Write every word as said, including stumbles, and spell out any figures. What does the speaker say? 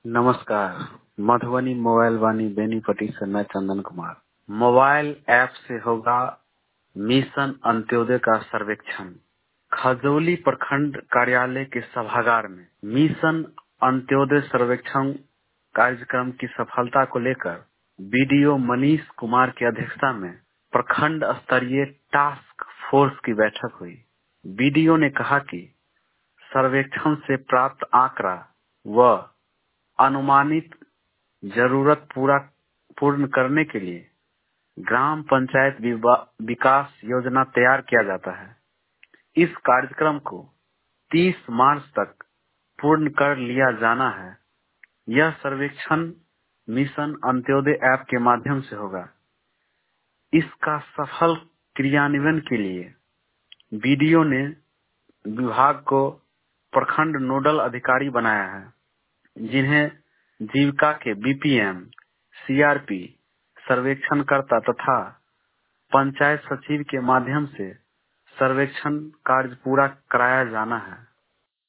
नमस्कार। मधुबनी मोबाइल वाणी बेनीपट्टी से मैं चंदन कुमार। मोबाइल ऐप से होगा मिशन अंत्योदय का सर्वेक्षण। खजौली प्रखंड कार्यालय के सभागार में मिशन अंत्योदय सर्वेक्षण कार्यक्रम की सफलता को लेकर बीडीओ मनीष कुमार की अध्यक्षता में प्रखंड स्तरीय टास्क फोर्स की बैठक हुई। बीडीओ ने कहा कि सर्वेक्षण से प्राप्त आंकड़ा व अनुमानित जरूरत पूरा पूर्ण करने के लिए ग्राम पंचायत विकास योजना तैयार किया जाता है। इस कार्यक्रम को तीस मार्च तक पूर्ण कर लिया जाना है। यह सर्वेक्षण मिशन अंत्योदय ऐप के माध्यम से होगा। इसका सफल क्रियान्वयन के लिए बीडीओ ने विभाग को प्रखंड नोडल अधिकारी बनाया है, जिन्हें जीविका के बीपीएम, सीआरपी, सर्वेक्षणकर्ता तथा पंचायत सचिव के माध्यम से सर्वेक्षण कार्य पूरा कराया जाना है।